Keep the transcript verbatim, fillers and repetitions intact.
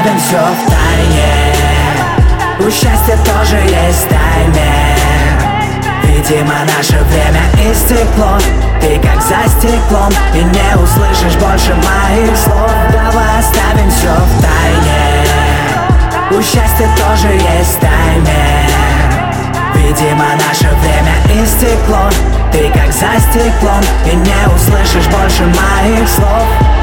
оставим все в тайне. У счастья тоже есть таймер. Видимо, наше время истекло. Ты как за стеклом и не услышишь больше моих слов. Давай оставим все в тайне. У счастья тоже есть таймер. Видимо, наше время истекло. Ты как за стеклом и не услышишь больше моих слов.